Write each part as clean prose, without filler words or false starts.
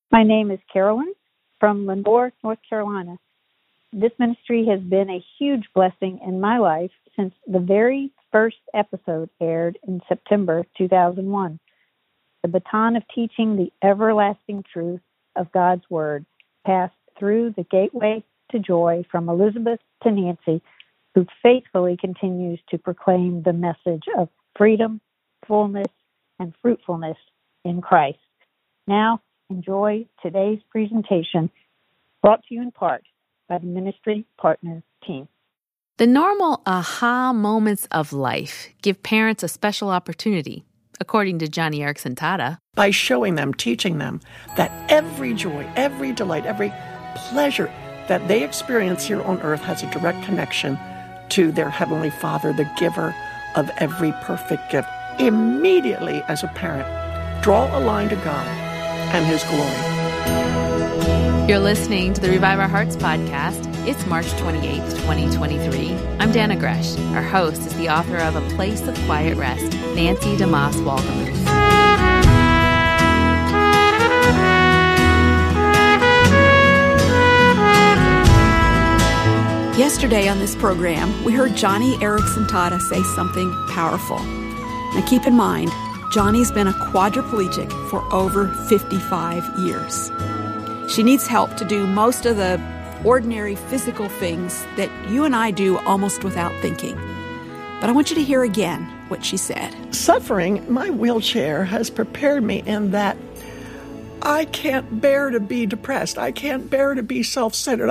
My name is Carolyn from Lindor, North Carolina. This ministry has been a huge blessing in my life since the very first episode aired in September 2001. The baton of teaching the everlasting truth of God's Word passed through the gateway to joy from Elizabeth to Nancy, who faithfully continues to proclaim the message of freedom, fullness, and fruitfulness in Christ. Now, enjoy today's presentation, brought to you in part by the Ministry Partner Team. The normal aha moments of life give parents a special opportunity, according to Joni Eareckson Tada. By showing them, teaching them that every joy, every delight, every pleasure that they experience here on earth has a direct connection to their Heavenly Father, the giver of every perfect gift. Immediately, as a parent, draw a line to God and His glory. You're listening to the Revive Our Hearts podcast. It's March 28th, 2023. I'm Dana Gresh. Our host is the author of A Place of Quiet Rest, Nancy DeMoss Wolgemuth. Yesterday on this program, we heard Joni Eareckson Tada say something powerful. Now keep in mind, Joni's been a quadriplegic for over 55 years. She needs help to do most of the ordinary physical things that you and I do almost without thinking. But I want you to hear again what she said. Suffering, my wheelchair has prepared me in that I can't bear to be depressed. I can't bear to be self-centered.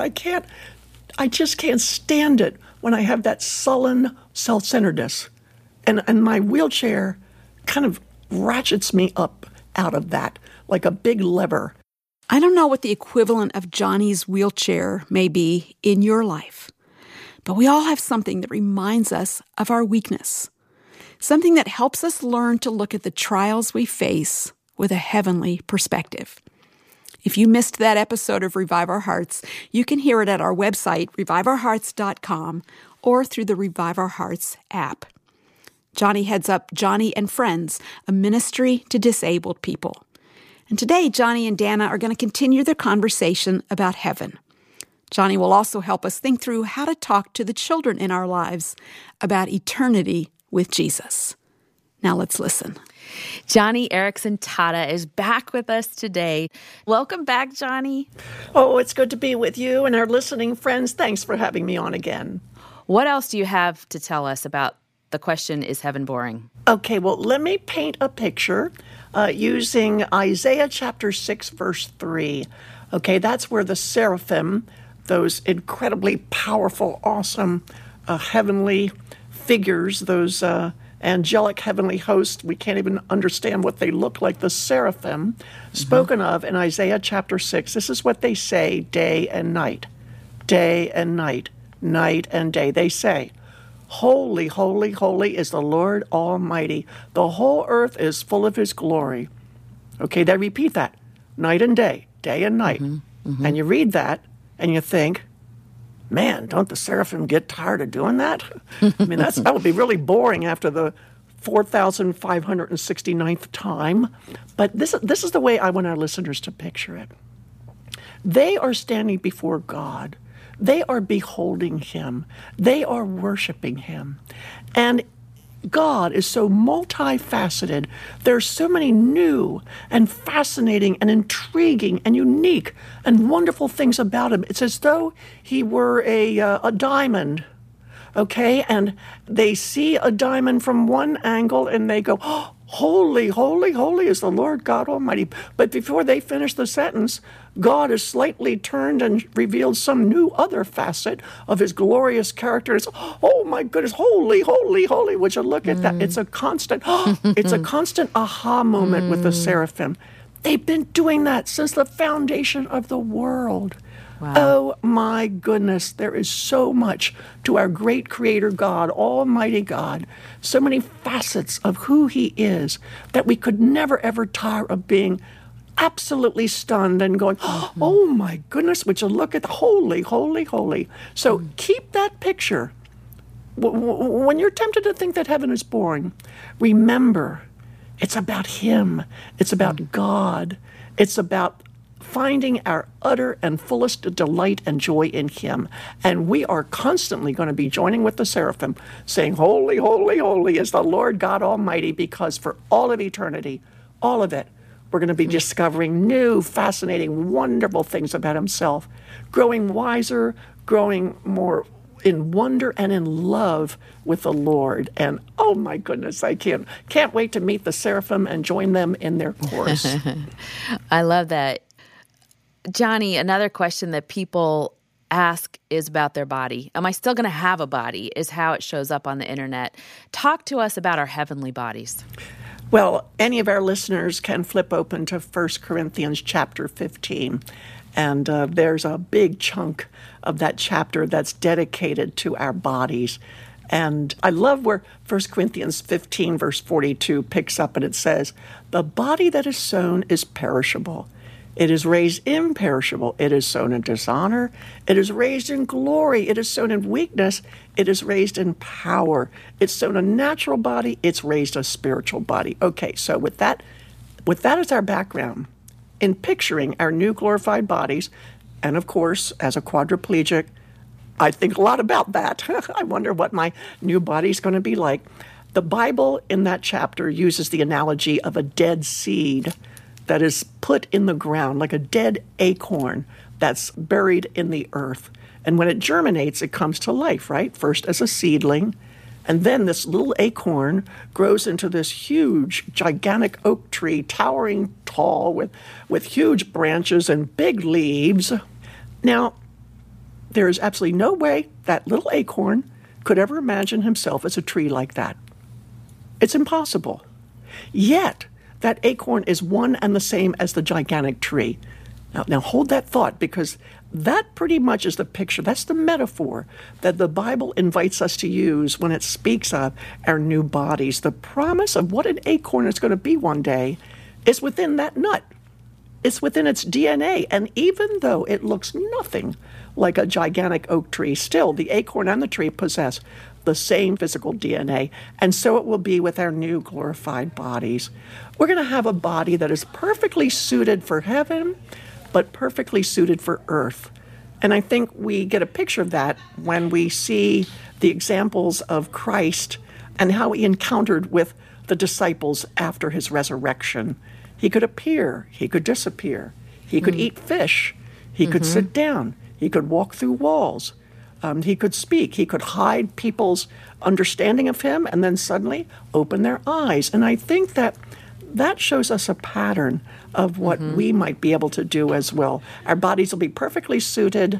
I just can't stand it when I have that sullen self-centeredness. And my wheelchair kind of ratchets me up out of that like a big lever. I don't know what the equivalent of Joni's wheelchair may be in your life, but we all have something that reminds us of our weakness, something that helps us learn to look at the trials we face with a heavenly perspective. If you missed that episode of Revive Our Hearts, you can hear it at our website, reviveourhearts.com, or through the Revive Our Hearts app. Joni heads up Joni and Friends, a ministry to disabled people. And today, Joni and Dana are going to continue their conversation about heaven. Joni will also help us think through how to talk to the children in our lives about eternity with Jesus. Now let's listen. Joni Eareckson Tada is back with us today. Welcome back, Joni. Oh, it's good to be with you and our listening friends. Thanks for having me on again. What else do you have to tell us about the question, is heaven boring? Okay, well, let me paint a picture using Isaiah chapter 6, verse 3. Okay, that's where the seraphim, those incredibly powerful, awesome, heavenly figures, those angelic heavenly hosts, we can't even understand what they look like, the seraphim, spoken of in Isaiah chapter 6. This is what they say day and night, day and night, night and day. They say, holy, holy, holy is the Lord Almighty. The whole earth is full of His glory. Okay, they repeat that night and day and night. And you read that and you think, man, don't the seraphim get tired of doing that? I mean, that would be really boring after the 4,569th time. But this is the way I want our listeners to picture it. They are standing before God. They are beholding Him. They are worshiping Him. And God is so multifaceted. There's so many new and fascinating and intriguing and unique and wonderful things about Him. It's as though He were a diamond, okay? And they see a diamond from one angle and they go, oh, holy, holy, holy is the Lord God Almighty. But before they finish the sentence, God has slightly turned and revealed some new other facet of His glorious character. It's, oh my goodness, holy, holy, holy. Would you look at that? It's a constant, it's a constant aha moment with the seraphim. They've been doing that since the foundation of the world. Wow. Oh my goodness, there is so much to our great Creator God, Almighty God, so many facets of who He is that we could never ever tire of being absolutely stunned and going, oh my goodness, would you look at the holy, holy, holy. So keep that picture. When you're tempted to think that heaven is boring, remember, it's about Him. It's about God. It's about finding our utter and fullest delight and joy in him. And we are constantly going to be joining with the seraphim, saying, holy, holy, holy is the Lord God Almighty, because for all of eternity, all of it, we're going to be discovering new, fascinating, wonderful things about himself, growing wiser, growing more in wonder and in love with the Lord. And oh my goodness, I can't wait to meet the seraphim and join them in their course. I love that. Johnny, another question that people ask is about their body. Am I still going to have a body? Is how it shows up on the internet. Talk to us about our heavenly bodies. Well, any of our listeners can flip open to 1 Corinthians chapter 15. And there's a big chunk of that chapter that's dedicated to our bodies. And I love where 1 Corinthians 15, verse 42 picks up, and it says, the body that is sown is perishable. It is raised imperishable. It is sown in dishonor. It is raised in glory. It is sown in weakness. It is raised in power. It's sown a natural body. It's raised a spiritual body. Okay, so with that as our background, in picturing our new glorified bodies, and of course, as a quadriplegic, I think a lot about that. I wonder what my new body is going to be like. The Bible in that chapter uses the analogy of a dead seed that is put in the ground, like a dead acorn that's buried in the earth. And when it germinates, it comes to life, right? First as a seedling, and then this little acorn grows into this huge, gigantic oak tree, towering tall with huge branches and big leaves. Now, there is absolutely no way that little acorn could ever imagine himself as a tree like that. It's impossible. Yet, that acorn is one and the same as the gigantic tree. Now hold that thought, because that pretty much is the picture. That's the metaphor that the Bible invites us to use when it speaks of our new bodies. The promise of what an acorn is going to be one day is within that nut. It's within its DNA. And even though it looks nothing like a gigantic oak tree, still the acorn and the tree possess the same physical DNA, and so it will be with our new glorified bodies. We're going to have a body that is perfectly suited for heaven, but perfectly suited for earth. And I think we get a picture of that when we see the examples of Christ and how he encountered with the disciples after his resurrection. He could appear, he could disappear, he could eat fish, he could sit down, he could walk through walls. He could speak. He could hide people's understanding of him and then suddenly open their eyes. And I think that shows us a pattern of what we might be able to do as well. Our bodies will be perfectly suited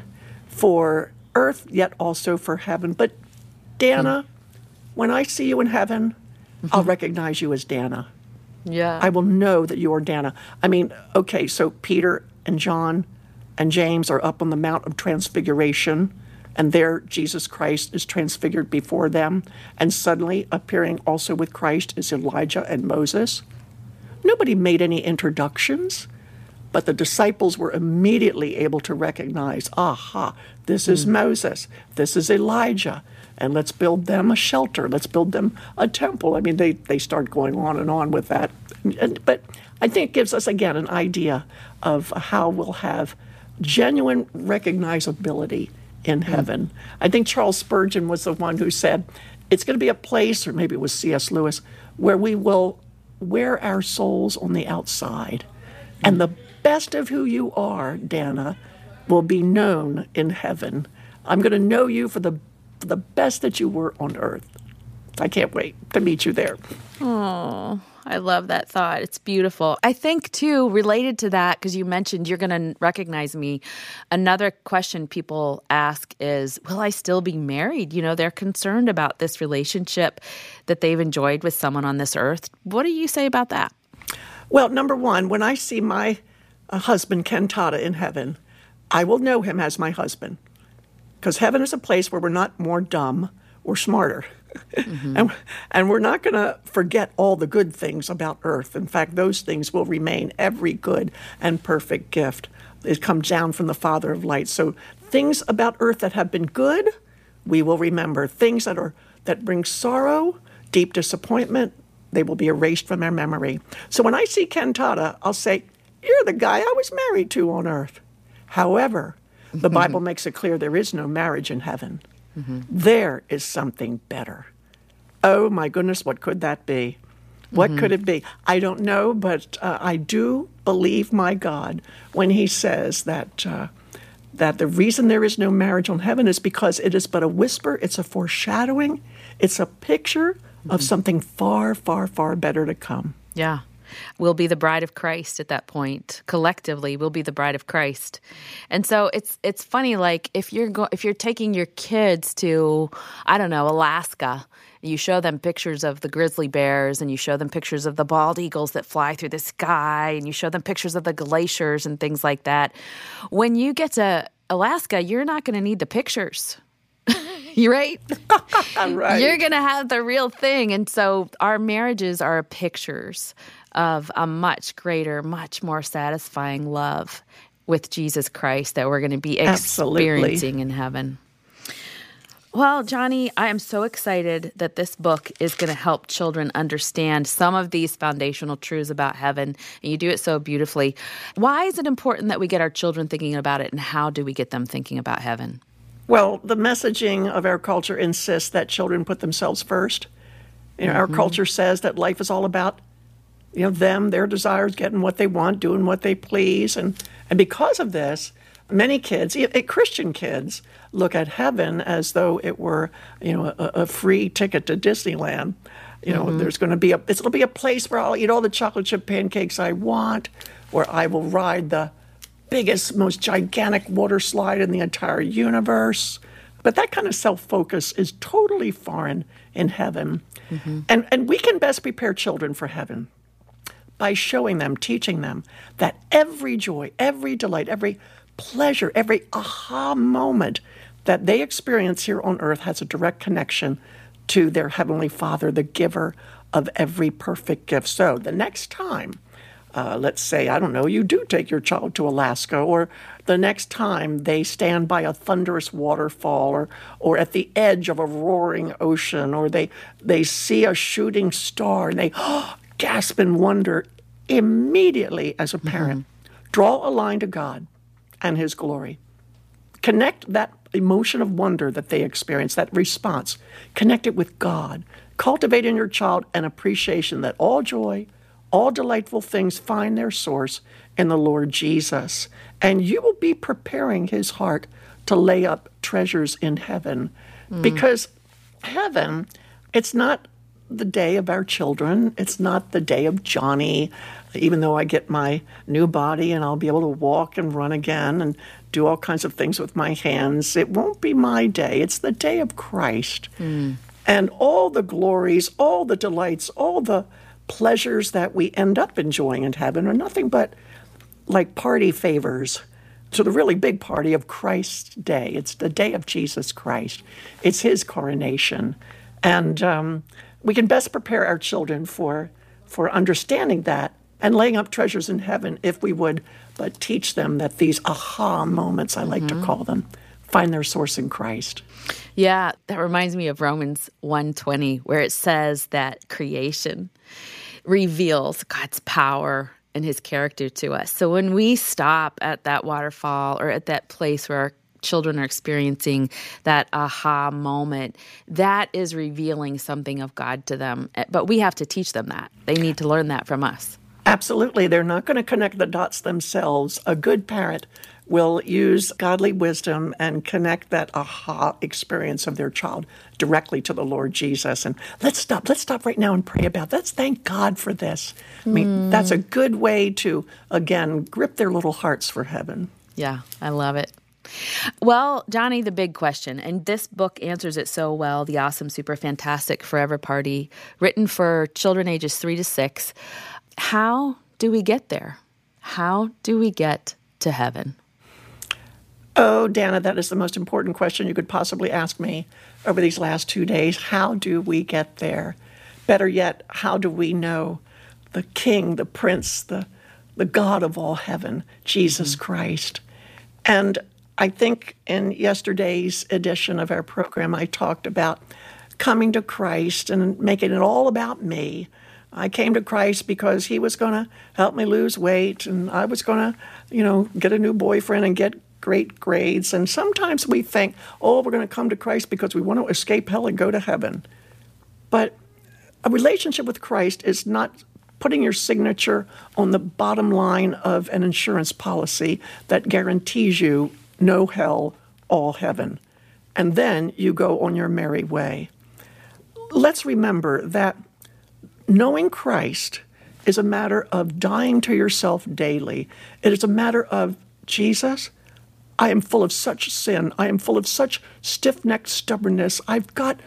for earth, yet also for heaven. But Dana, when I see you in heaven, I'll recognize you as Dana. Yeah. I will know that you are Dana. I mean, okay, so Peter and John and James are up on the Mount of Transfiguration, and there Jesus Christ is transfigured before them, and suddenly appearing also with Christ is Elijah and Moses. Nobody made any introductions, but the disciples were immediately able to recognize, aha, this is Moses, this is Elijah, and let's build them a shelter, let's build them a temple. I mean, they start going on and on with that. But I think it gives us, again, an idea of how we'll have genuine recognizability in heaven. I think Charles Spurgeon was the one who said, it's going to be a place, or maybe it was C.S. Lewis, where we will wear our souls on the outside. And the best of who you are, Dana, will be known in heaven. I'm going to know you for the best that you were on earth. I can't wait to meet you there. Oh, I love that thought. It's beautiful. I think, too, related to that, because you mentioned you're going to recognize me, another question people ask is, will I still be married? You know, they're concerned about this relationship that they've enjoyed with someone on this earth. What do you say about that? Well, number one, when I see my husband, Ken Tada, in heaven, I will know him as my husband. Because heaven is a place where we're not more dumb or smarter. And we're not going to forget all the good things about earth. In fact, those things will remain. Every good and perfect gift. It comes down from the Father of lights. So things about earth that have been good, we will remember. Things that bring sorrow, deep disappointment, they will be erased from our memory. So when I see Ken Tada, I'll say, You're the guy I was married to on earth. However, the Bible makes it clear there is no marriage in heaven. There is something better. Oh, my goodness, what could that be? What could it be? I don't know, but I do believe my God when he says that that the reason there is no marriage in heaven is because it is but a whisper, it's a foreshadowing, it's a picture of something far, far, far better to come. Yeah. We'll be the bride of Christ at that point. Collectively, we'll be the bride of Christ. And so it's funny, like if you're taking your kids to, I don't know, Alaska, you show them pictures of the grizzly bears and you show them pictures of the bald eagles that fly through the sky and you show them pictures of the glaciers and things like that. When you get to Alaska, you're not going to need the pictures. You're right. Right. You're going to have the real thing. And so our marriages are pictures of a much greater, much more satisfying love with Jesus Christ that we're going to be experiencing in heaven. Well, Johnny, I am so excited that this book is going to help children understand some of these foundational truths about heaven, and you do it so beautifully. Why is it important that we get our children thinking about it, and how do we get them thinking about heaven? Well, the messaging of our culture insists that children put themselves first. Our culture says that life is all about, them, their desires, getting what they want, doing what they please. And because of this, many kids, Christian kids, look at heaven as though it were, a free ticket to Disneyland. There's going to be it'll be a place where I'll eat all the chocolate chip pancakes I want, where I will ride the biggest, most gigantic water slide in the entire universe. But that kind of self-focus is totally foreign in heaven. And we can best prepare children for heaven by showing them, teaching them that every joy, every delight, every pleasure, every aha moment that they experience here on earth has a direct connection to their Heavenly Father, the giver of every perfect gift. So the next time, let's say, I don't know, you do take your child to Alaska, or the next time they stand by a thunderous waterfall, or at the edge of a roaring ocean, or they see a shooting star and they gasp in wonder, immediately as a parent, draw a line to God and his glory. Connect that emotion of wonder that they experience, that response, connect it with God. Cultivate in your child an appreciation that all joy, all delightful things find their source in the Lord Jesus. And you will be preparing his heart to lay up treasures in heaven. Because heaven, it's not the day of our children. It's not the day of Johnny, even though I get my new body and I'll be able to walk and run again and do all kinds of things with my hands. It won't be my day. It's the day of Christ. And all the glories, all the delights, all the pleasures that we end up enjoying in heaven are nothing but like party favors to the really big party of Christ's day. It's the day of Jesus Christ. It's his coronation. And we can best prepare our children for understanding that and laying up treasures in heaven if we would but teach them that these aha moments, I like to call them, find their source in Christ. Yeah, that reminds me of Romans 1:20, where it says that creation reveals God's power and his character to us. So when we stop at that waterfall or at that place where our children are experiencing that aha moment, that is revealing something of God to them. But we have to teach them that. They need to learn that from us. Absolutely. They're not going to connect the dots themselves. A good parent will use godly wisdom and connect that aha experience of their child directly to the Lord Jesus. And let's stop right now and pray about that. Let's thank God for this. I mean, that's a good way to, again, grip their little hearts for heaven. Yeah, I love it. Well, Johnny, the big question, and this book answers it so well, The Awesome, Super Fantastic Forever Party, written for children ages 3 to 6. How do we get there? How do we get to heaven? Oh, Dana, that is the most important question you could possibly ask me over these last 2 days. How do we get there? Better yet, how do we know the King, the Prince, the God of all heaven, Jesus Christ? And I think in yesterday's edition of our program, I talked about coming to Christ and making it all about me. I came to Christ because he was going to help me lose weight, and I was going to, get a new boyfriend and get great grades. And sometimes we think, we're going to come to Christ because we want to escape hell and go to heaven. But a relationship with Christ is not putting your signature on the bottom line of an insurance policy that guarantees you no hell, all heaven. And then you go on your merry way. Let's remember that knowing Christ is a matter of dying to yourself daily. It is a matter of, Jesus, I am full of such sin. I am full of such stiff-necked stubbornness. I've got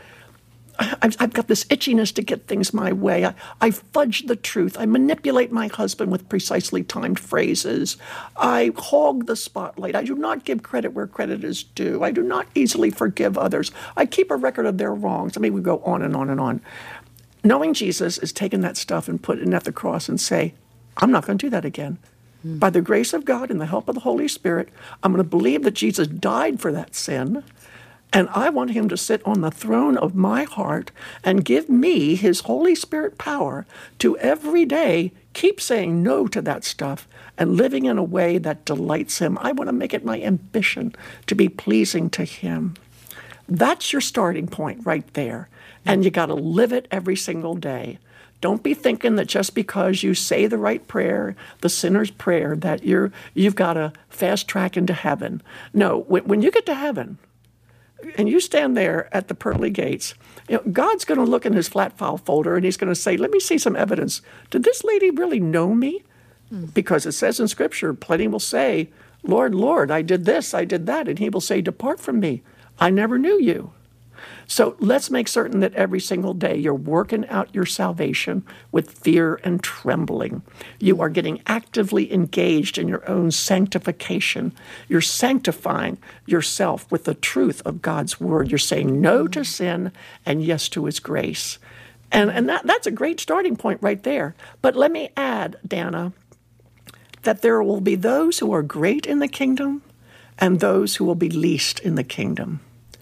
this itchiness to get things my way. I fudge the truth. I manipulate my husband with precisely timed phrases. I hog the spotlight. I do not give credit where credit is due. I do not easily forgive others. I keep a record of their wrongs. I mean, we go on and on and on. Knowing Jesus is taking that stuff and putting it at the cross and say, I'm not going to do that again. By the grace of God and the help of the Holy Spirit, I'm going to believe that Jesus died for that sin. And I want him to sit on the throne of my heart and give me his Holy Spirit power to every day keep saying no to that stuff and living in a way that delights him. I want to make it my ambition to be pleasing to him. That's your starting point right there. And you got to live it every single day. Don't be thinking that just because you say the right prayer, the sinner's prayer, that you've got a fast track into heaven. No, when you get to heaven, and you stand there at the pearly gates, God's going to look in his flat file folder and he's going to say, let me see some evidence. Did this lady really know me? Because it says in Scripture, plenty will say, Lord, Lord, I did this, I did that. And he will say, depart from me. I never knew you. So let's make certain that every single day you're working out your salvation with fear and trembling. You are getting actively engaged in your own sanctification. You're sanctifying yourself with the truth of God's word. You're saying no to sin and yes to his grace. And that's a great starting point right there. But let me add, Dana, that there will be those who are great in the kingdom and those who will be least in the kingdom.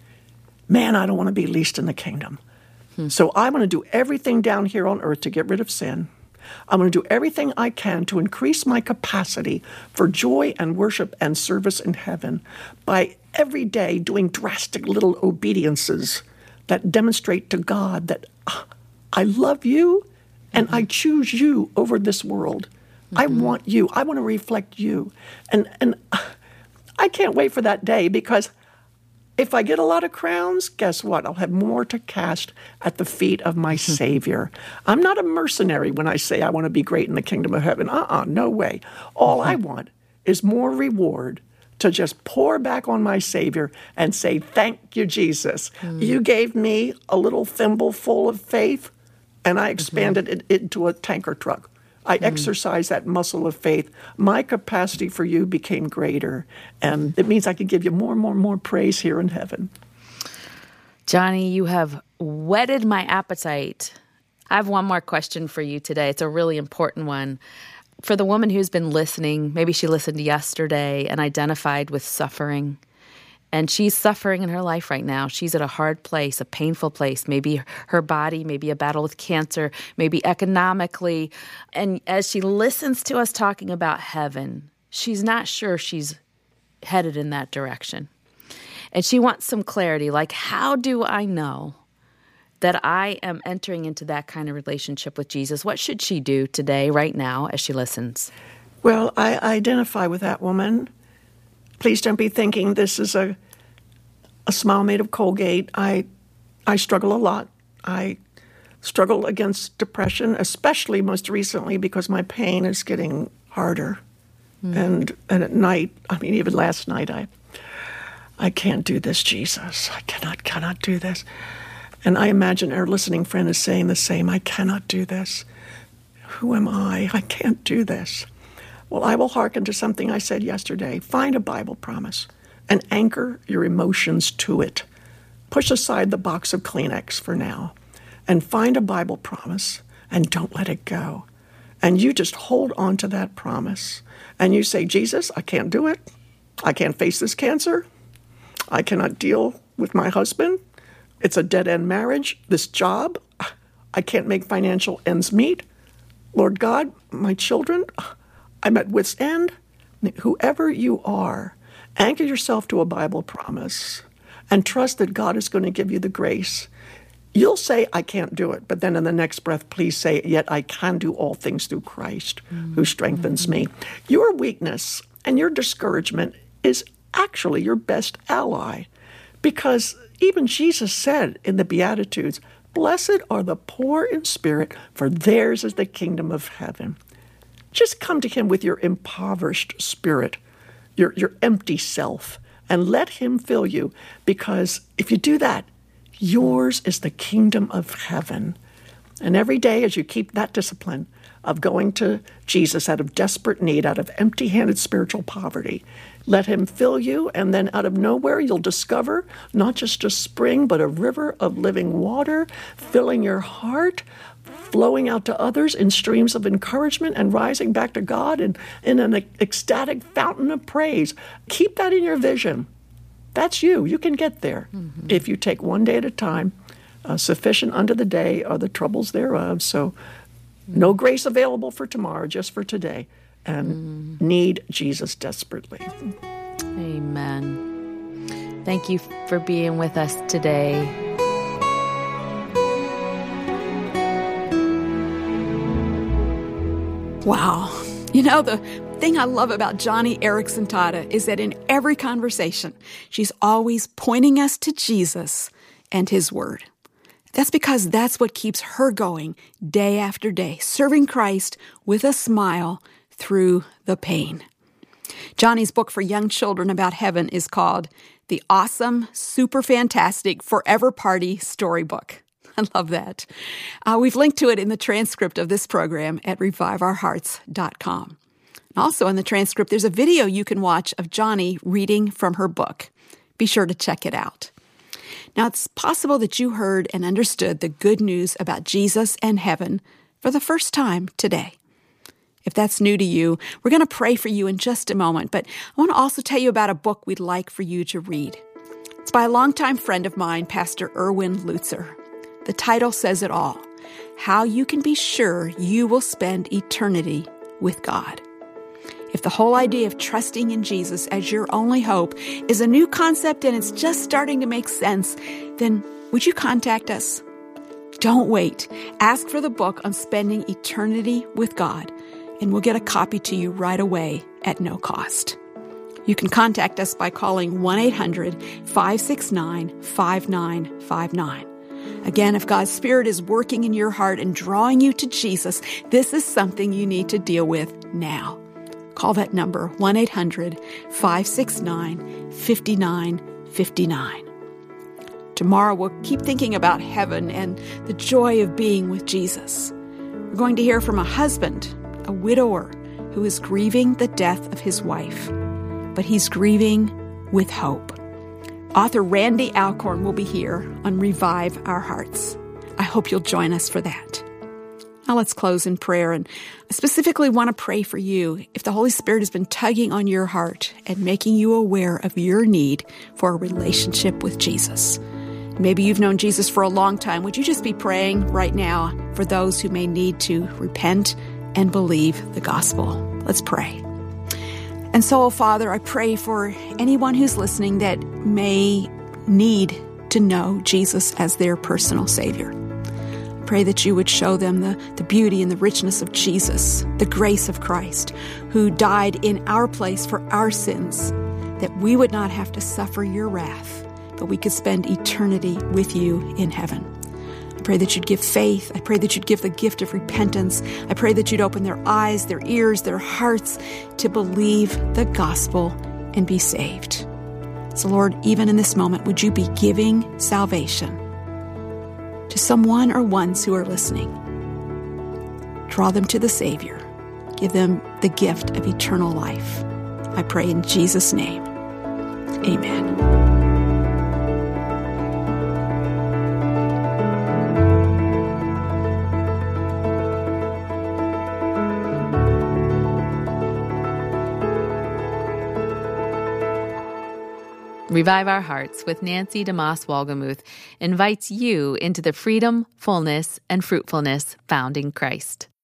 Man, I don't want to be least in the kingdom. So I'm going to do everything down here on earth to get rid of sin. I'm going to do everything I can to increase my capacity for joy and worship and service in heaven by every day doing drastic little obediences that demonstrate to God that I love you and I choose you over this world. I want you. I want to reflect you. And I can't wait for that day, because if I get a lot of crowns, guess what? I'll have more to cast at the feet of my Savior. I'm not a mercenary when I say I want to be great in the kingdom of heaven. No way. All I want is more reward to just pour back on my Savior and say, thank you, Jesus. You gave me a little thimble full of faith, and I expanded it into a tanker truck. I exercised that muscle of faith. My capacity for you became greater. And it means I can give you more and more and more praise here in heaven. Joni, you have whetted my appetite. I have one more question for you today. It's a really important one. For the woman who's been listening, maybe she listened yesterday and identified with suffering. And she's suffering in her life right now. She's at a hard place, a painful place, maybe her body, maybe a battle with cancer, maybe economically. And as she listens to us talking about heaven, she's not sure she's headed in that direction. And she wants some clarity, like, how do I know that I am entering into that kind of relationship with Jesus? What should she do today, right now, as she listens? Well, I identify with that woman. Please don't be thinking this is a smile made of Colgate. I struggle a lot. I struggle against depression, especially most recently because my pain is getting harder. And at night, even last night, I can't do this, Jesus. I cannot do this. And I imagine our listening friend is saying the same. I cannot do this. Who am I? I can't do this. Well, I will hearken to something I said yesterday. Find a Bible promise and anchor your emotions to it. Push aside the box of Kleenex for now and find a Bible promise and don't let it go. And you just hold on to that promise. And you say, Jesus, I can't do it. I can't face this cancer. I cannot deal with my husband. It's a dead-end marriage. This job, I can't make financial ends meet. Lord God, my children, I'm at wit's end. Whoever you are, anchor yourself to a Bible promise and trust that God is going to give you the grace. You'll say, I can't do it. But then in the next breath, please say, yet I can do all things through Christ who strengthens me. Your weakness and your discouragement is actually your best ally, because even Jesus said in the Beatitudes, blessed are the poor in spirit, for theirs is the kingdom of heaven. Just come to him with your impoverished spirit, your empty self, and let him fill you, because if you do that, yours is the kingdom of heaven. And every day as you keep that discipline of going to Jesus out of desperate need, out of empty-handed spiritual poverty, let him fill you, and then out of nowhere you'll discover not just a spring, but a river of living water filling your heart, flowing out to others in streams of encouragement and rising back to God in an ecstatic fountain of praise. Keep that in your vision. That's you. You can get there if you take one day at a time. Sufficient unto the day are the troubles thereof. So no grace available for tomorrow, just for today. And need Jesus desperately. Amen. Thank you for being with us today. Wow. You know, the thing I love about Joni Eareckson Tada is that in every conversation, she's always pointing us to Jesus and his word. That's because that's what keeps her going day after day, serving Christ with a smile through the pain. Joni's book for young children about heaven is called The Awesome, Super Fantastic Forever Party Storybook. I love that. We've linked to it in the transcript of this program at reviveourhearts.com. Also in the transcript, there's a video you can watch of Joni reading from her book. Be sure to check it out. Now, it's possible that you heard and understood the good news about Jesus and heaven for the first time today. If that's new to you, we're going to pray for you in just a moment, but I want to also tell you about a book we'd like for you to read. It's by a longtime friend of mine, Pastor Erwin Lutzer. The title says it all: How You Can Be Sure You Will Spend Eternity with God. If the whole idea of trusting in Jesus as your only hope is a new concept and it's just starting to make sense, then would you contact us? Don't wait. Ask for the book on spending eternity with God, and we'll get a copy to you right away at no cost. You can contact us by calling 1-800-569-5959. Again, if God's Spirit is working in your heart and drawing you to Jesus, this is something you need to deal with now. Call that number, 1-800-569-5959. Tomorrow, we'll keep thinking about heaven and the joy of being with Jesus. We're going to hear from a husband, a widower, who is grieving the death of his wife, but he's grieving with hope. Author Randy Alcorn will be here on Revive Our Hearts. I hope you'll join us for that. Now let's close in prayer, and I specifically want to pray for you if the Holy Spirit has been tugging on your heart and making you aware of your need for a relationship with Jesus. Maybe you've known Jesus for a long time. Would you just be praying right now for those who may need to repent and believe the gospel? Let's pray. And so, Father, I pray for anyone who's listening that may need to know Jesus as their personal Savior. I pray that you would show them the beauty and the richness of Jesus, the grace of Christ, who died in our place for our sins, that we would not have to suffer your wrath, but we could spend eternity with you in heaven. I pray that you'd give faith. I pray that you'd give the gift of repentance. I pray that you'd open their eyes, their ears, their hearts to believe the gospel and be saved. So, Lord, even in this moment, would you be giving salvation to someone or ones who are listening? Draw them to the Savior. Give them the gift of eternal life. I pray in Jesus' name. Amen. Revive Our Hearts with Nancy DeMoss Wolgemuth invites you into the freedom, fullness, and fruitfulness found in Christ.